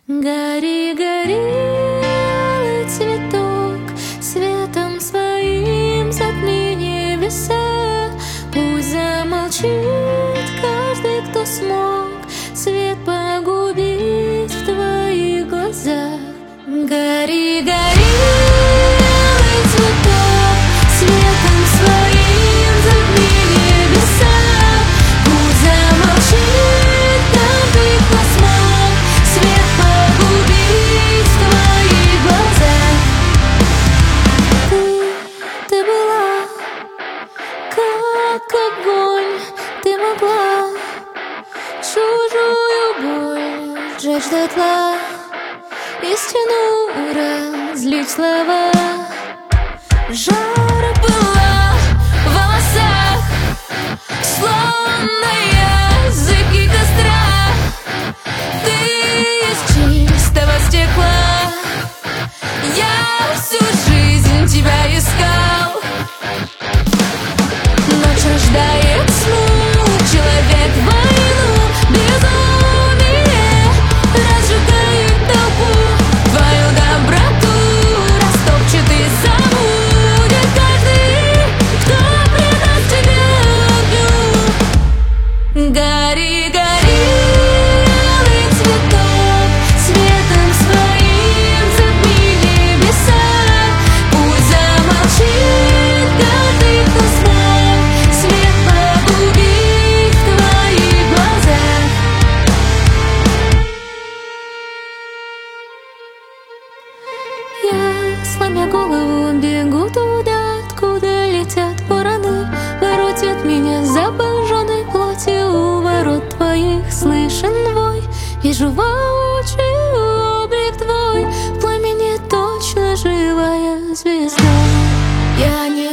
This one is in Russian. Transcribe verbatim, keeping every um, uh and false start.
Гори, гори, алый цветок, светом своим затми небеса. Пусть замолчит каждый, кто смог свет погубить в твоих глазах. Гори, гори, алый цветок, светом своим затми небеса. Пусть замолчит каждый, кто смог свет погубить в твоих глазах. Ты, ты была как огонь, ты могла чужую боль сжечь дотла, истину разлить слова. Жар была в волосах, словно языки костра. Ты из чистого стекла, я всю жизнь тебя искал. Ночь рождает тьму, человек войну, безумие разжигает толпу. Твою доброту растопчет и забудет каждый, кто предаст тебя огню. Гори, гори, алый цветок, светом своим затми небеса. Пусть замолчит каждый, кто смог свет погубить в твоих глазах. Я, сломя голову, бегу туда, откуда летят вороны. Воротят меня за обожженной плоти, у ворот твоих слышен вой. Вижу воочию облик твой, в пламени точно живая звезда. Я не